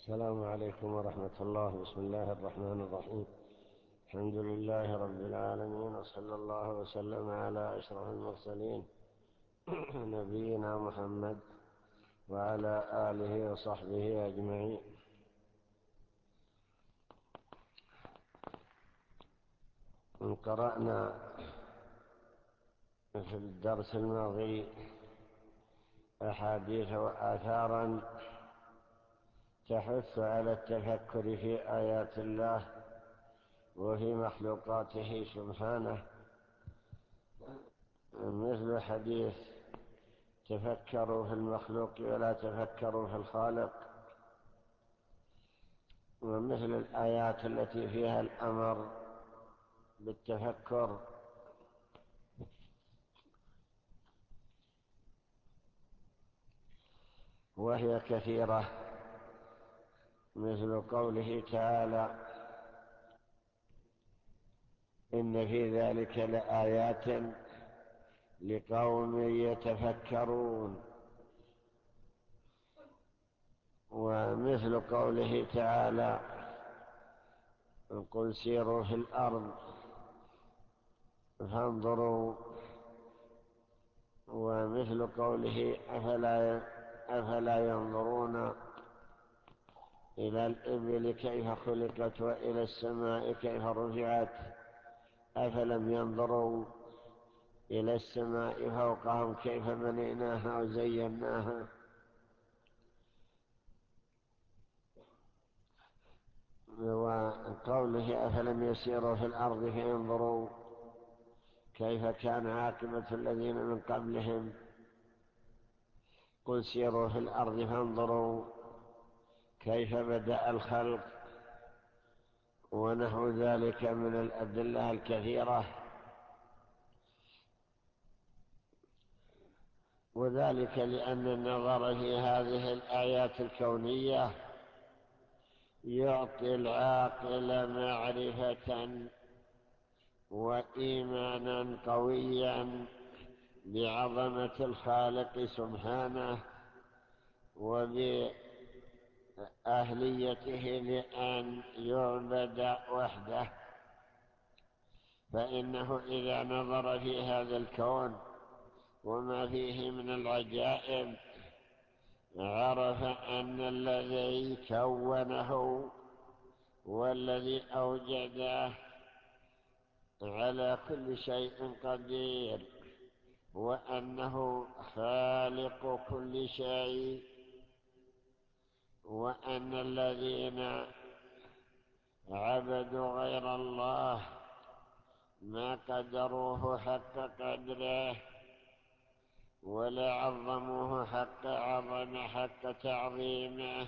السلام عليكم ورحمة الله. بسم الله الرحمن الرحيم. الحمد لله رب العالمين، وصلى الله وسلم على أشرف المرسلين نبينا محمد وعلى آله وصحبه أجمعين. قرأنا في الدرس الماضي أحاديث وآثارا تحث على التفكر في آيات الله وفي مخلوقاته سبحانه، مثل حديث تفكروا في المخلوق ولا تفكروا في الخالق، ومثل الآيات التي فيها الأمر بالتفكر، وهي كثيرة، مثل قوله تعالى: إن في ذلك لآيات لقوم يتفكرون، ومثل قوله تعالى: قل سيروا في الأرض فانظروا، ومثل قوله: أفلا ينظرون إلى الإبل كيف خلقت وإلى السماء كيف رفعت أفلم ينظروا إلى السماء فوقهم كيف بنيناها وزيناها. وقوله: أفلم يسيروا في الأرض فينظروا كيف كان عاقبة الذين من قبلهم، قل سيروا في الأرض فانظروا كيف بدأ الخلق، ونحو ذلك من الأدلة الكثيرة. وذلك لأن النظر في هذه الآيات الكونية يعطي العاقل معرفة وإيمانا قويا بعظمة الخالق سبحانه وبأهليته لأن يعبد وحده. فإنه إذا نظر في هذا الكون وما فيه من العجائب عرف أن الذي كونه والذي أوجده على كل شيء قدير، وأنه خالق كل شيء، وأن الذين عبدوا غير الله ما قدروه حق قدره ولا عظموه حق تعظيمه،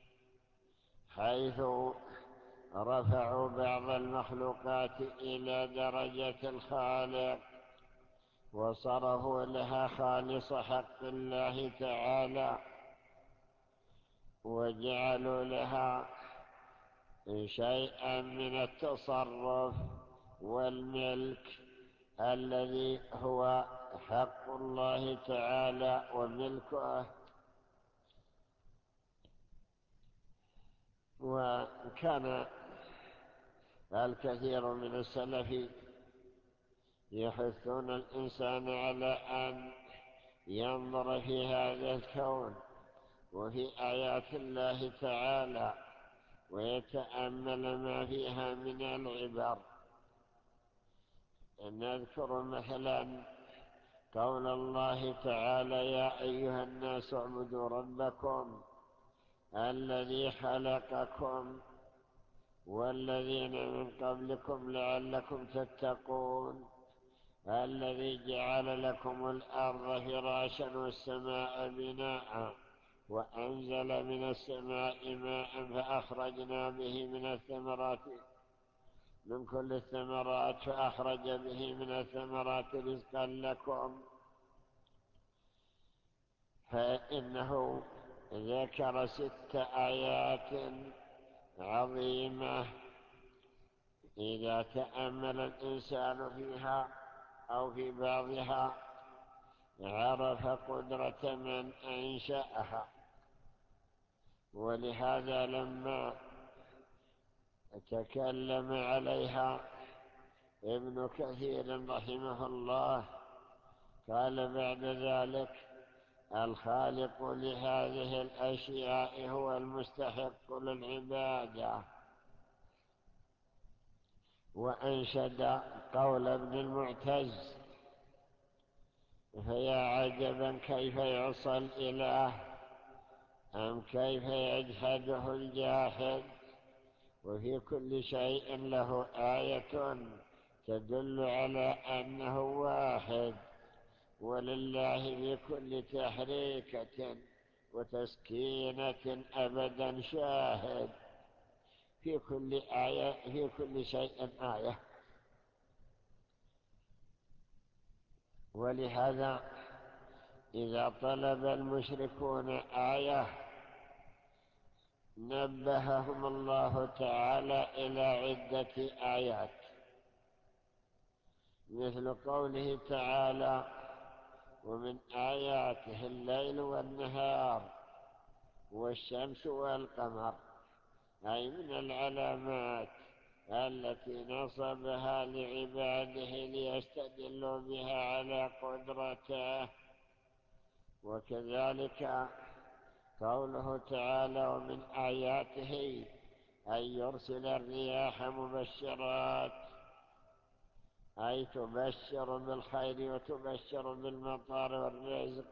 حيث رفعوا بعض المخلوقات إلى درجة الخالق وصرفوا لها خالص حق الله تعالى، وجعلوا لها شيئا من التصرف والملك الذي هو حق الله تعالى وملكه. وكان الكثير من السلف يحثون الإنسان على أن ينظر في هذا الكون وفي آيات الله تعالى ويتأمل ما فيها من العبر. نذكر مثلا قول الله تعالى: يا أيها الناس اعبدوا ربكم الذي خلقكم والذين من قبلكم لعلكم تتقون، الذي جعل لكم الأرض فراشا والسماء بناء وأنزل من السماء ماء فأخرجنا به من كل الثمرات فأخرج به من الثمرات رزقا لكم. فإنه ذكر 6 آيات عظيمة إذا تأمل الإنسان فيها أو في بعضها عرف قدرة من أنشأها. ولهذا لما تكلم عليها ابن كثير رحمه الله قال بعد ذلك: الخالق لهذه الأشياء هو المستحق للعبادة. وأنشد قول ابن المعتز: فيا عجبا كيف يعصى الإله أم كيف يجحده الجاحد، وفي كل شيء له آية تدل على أنه واحد، ولله في كل تحريكة وتسكينة أبدا شاهد، في كل شيء آية. ولهذا إذا طلب المشركون آية نبههم الله تعالى إلى عدة آيات، مثل قوله تعالى: ومن آياته الليل والنهار والشمس والقمر، أي من العلامات التي نصبها لعباده ليستدلوا بها على قدرته. وكذلك قوله تعالى: ومن آياته أن يرسل الرياح مبشرات، أي تبشر بالخير وتبشر بالمطر والرزق،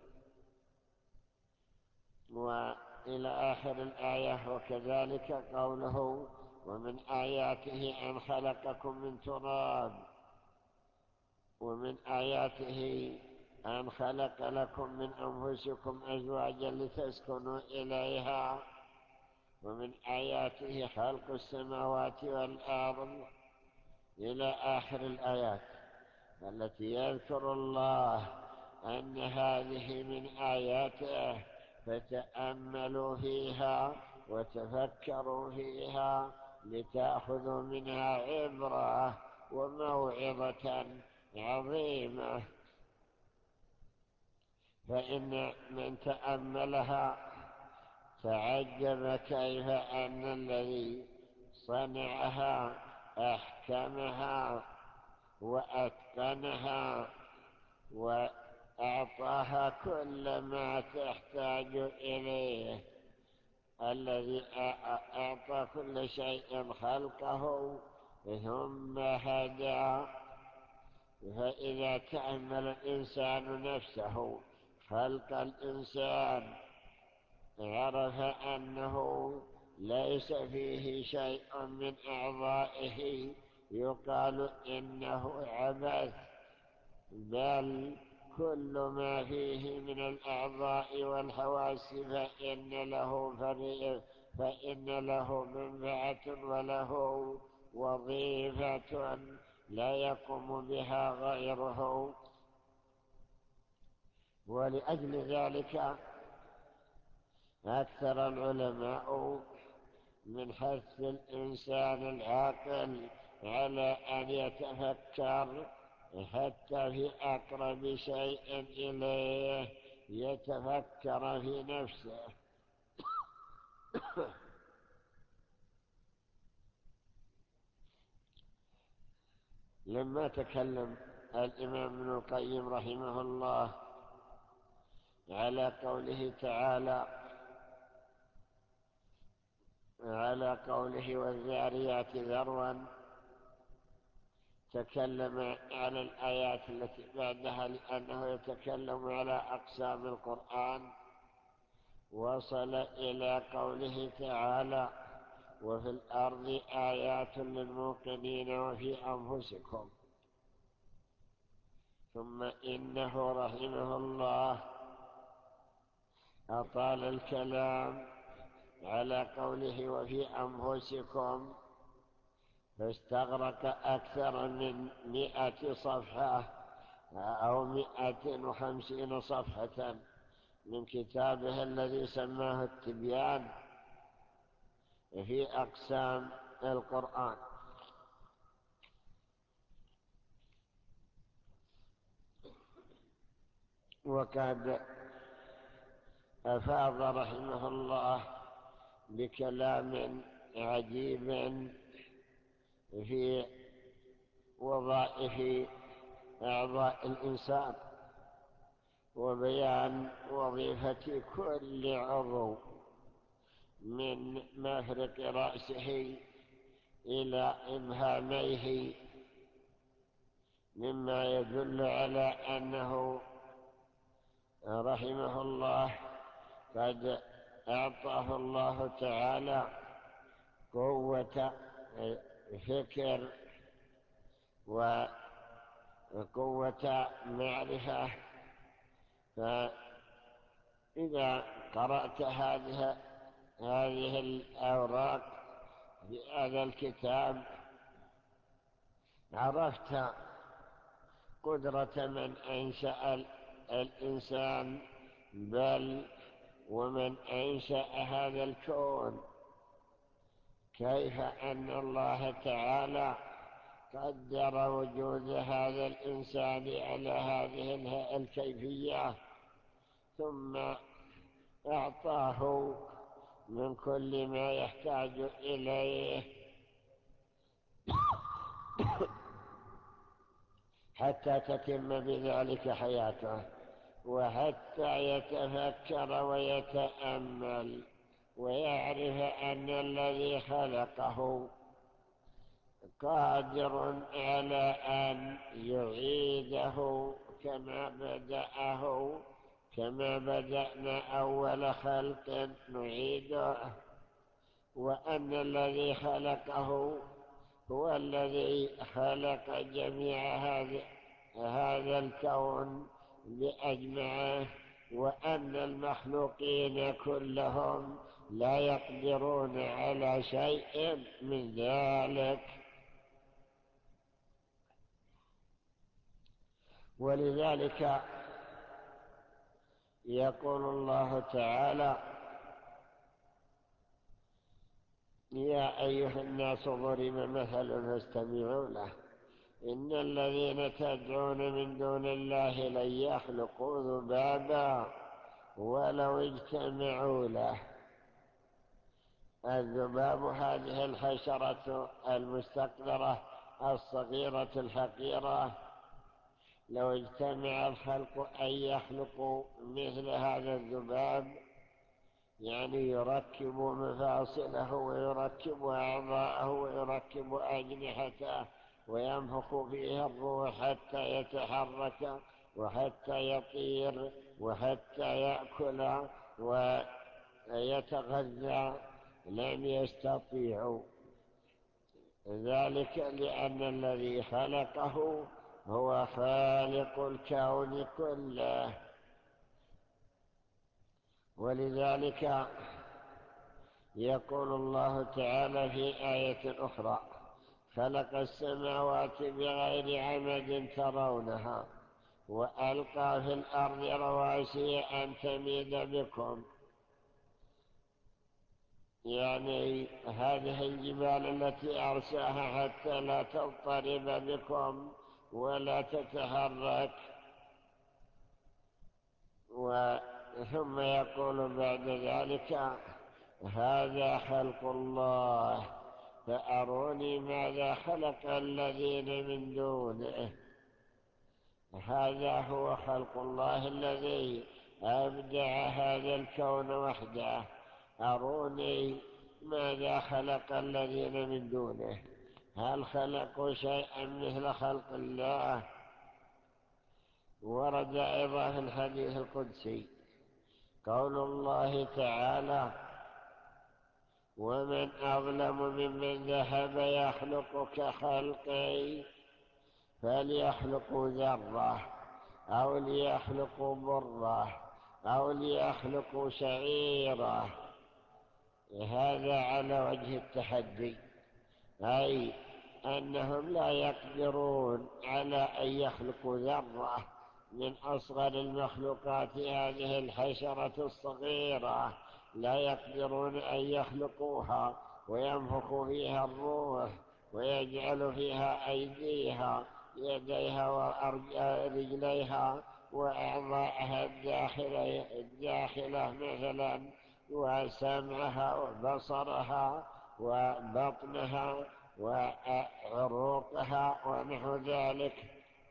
وإلى آخر الآية. وكذلك قوله: ومن آياته أن خلقكم من تراب، ومن آياته أن خلق لكم من أنفسكم أزواجا لتسكنوا إليها، ومن آياته خلق السماوات والأرض، إلى آخر الآيات التي يذكر الله أن هذه من آياته، فتأملوا فيها وتفكروا فيها لتأخذوا منها عبرة وموعظة عظيمة. فإن من تأملها تعجب كيف أن الذي صنعها أحكمها وأتقنها وأعطاها كل ما تحتاج إليه، الذي أعطى كل شيء خلقه ثم هدى. فإذا تأمل الإنسان نفسه خلق الإنسان عرف أنه ليس فيه شيء من أعضائه يقال إنه عبث، بل كل ما فيه من الأعضاء والحواس فإن له منفعة وله وظيفة لا يقوم بها غيره. ولأجل ذلك أكثر العلماء من حث الإنسان العاقل على أن يتفكر حتى في أقرب شيء إليه، يتفكر في نفسه. لما تكلم الإمام ابن القيم رحمه الله على قوله تعالى، على قوله والذاريات ذروا، تكلم على الآيات التي بعدها لأنه يتكلم على أقسام القرآن. وصل إلى قوله تعالى: وفي الأرض آيات للموقنين وفي أنفسكم. ثم إنه رحمه الله أطال الكلام على قوله وفي أنفسكم، فاستغرق أكثر من 100 صفحة أو 150 صفحة من كتابه الذي سماه التبيان في أقسام القرآن. وقد أفاض رحمه الله بكلام عجيب في وظائف أعضاء الإنسان وبيان وظيفة كل عضو من مفرق رأسه إلى إبهاميه، مما يدل على أنه رحمه الله قد أعطاه الله تعالى قوة فكر وقوة معرفة. فإذا قرأت هذه الأوراق في هذا الكتاب عرفت قدرة من أنشأ الإنسان، بل ومن أنشأ هذا الكون، كيف أن الله تعالى قدر وجود هذا الإنسان على هذه الكيفية، ثم أعطاه من كل ما يحتاج إليه حتى تتم بذلك حياته، وحتى يتفكر ويتأمل ويعرف أن الذي خلقه قادر على أن يعيده كما بدأنا أول خلق نعيده، وأن الذي خلقه هو الذي خلق جميع هذا الكون بأجمعه، وأن المخلوقين كلهم لا يقدرون على شيء من ذلك. ولذلك يقول الله تعالى: يا أيها الناس ضرب مثل فاستمعوا له، إن الذين تدعون من دون الله لن يخلقوا ذبابا ولو اجتمعوا له. الذباب هذه الحشرة المستقذرة الصغيرة الحقيرة، لو اجتمع الخلق أن يخلقوا مثل هذا الذباب، يعني يركب مفاصله ويركب أعضاءه ويركب أجنحته وينفخ فيها الروح حتى يتحرك وحتى يطير وحتى يأكل ويتغذى، لم يستطيعوا ذلك، لأن الذي خلقه هو خالق الكون كله. ولذلك يقول الله تعالى في آية أخرى: خلق السماوات بغير عمد ترونها وألقى في الأرض رواسي أن تميد بكم، يعني هذه الجبال التي أرساها حتى لا تضطرب بكم ولا تتحرك. ثم يقول بعد ذلك: هذا خلق الله فأروني ماذا خلق الذين من دونه. هذا هو خلق الله الذي أبدع هذا الكون وحده. أروني ماذا خلق الذين من دونه، هل خلقوا شيئا مثل خلق الله؟ ورد أيضا في الحديث القدسي قول الله تعالى: ومن أظلم ممن ذهب يخلق كخلقي، فليخلقوا ذرة أو ليخلقوا برة أو ليخلقوا شعيرة. هذا على وجه التحدي، أي أنهم لا يقدرون على أن يخلقوا ذرة من أصغر المخلوقات، هذه الحشرة الصغيرة لا يقدرون أن يخلقوها وينفخوا فيها الروح ويجعل فيها أيديها يديها ورجليها وأعضاءها الداخلة مثلا وسمعها وبصرها وبطنها وعروقها ونحو ذلك،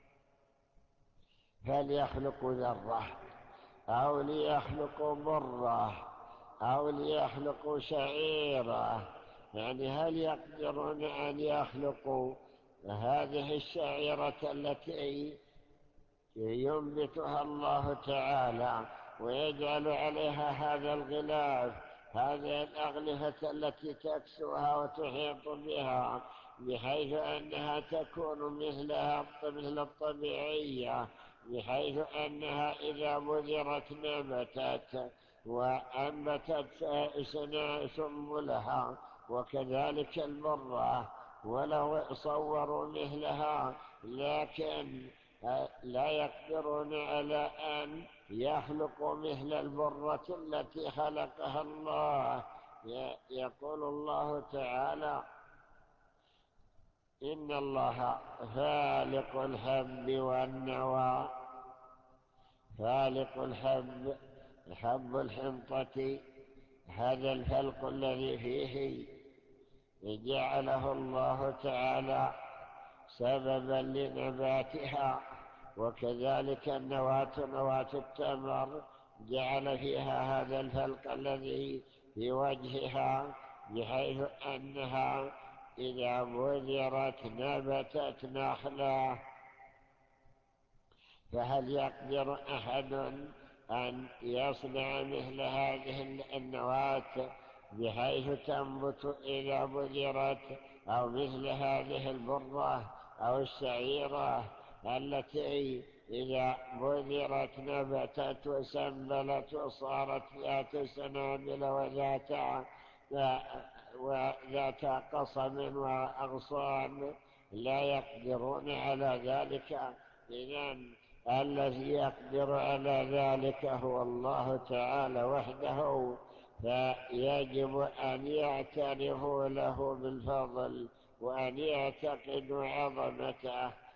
فليخلق ذرة أو ليخلق مرة أو ليخلق شعيرة. يعني هل يقدرون أن يخلقوا هذه الشعيرة التي ينبتها الله تعالى ويجعل عليها هذا الغلاف، هذه الأغلفة التي تكسوها وتحيط بها، بحيث أنها تكون مثل الطبيعية، بحيث أنها إذا بذرت نبتت وأنبتت سنبلها، وكذلك المرة. ولو صوروا مثلها لكن لا يقدرون على أن يخلقوا مثل البرة التي خلقها الله. يقول الله تعالى: إن الله فالق الحب والنوى. فالق الحب، حب الحنطة، هذا الفلق الذي فيه جعله الله تعالى سببا لنباتها، وكذلك النواة، نواة التمر، جعل فيها هذا الفلق الذي في وجهها، بحيث أنها إذا بذرت نبتت نخلة. فهل يقدر أحد أن يصنع مثل هذه النواة بحيث تنبت إذا بذرت، أو مثل هذه البرة أو الشعيرة التي إذا بذرت نبتت وسنبلت وصارت ذات سنابل وذات قصب وأغصان؟ لا يقدرون على ذلك. إذن الذي يقدر على ذلك هو الله تعالى وحده، فيجب أن يعترفوا له بالفضل وأن يعتقدوا عظمته.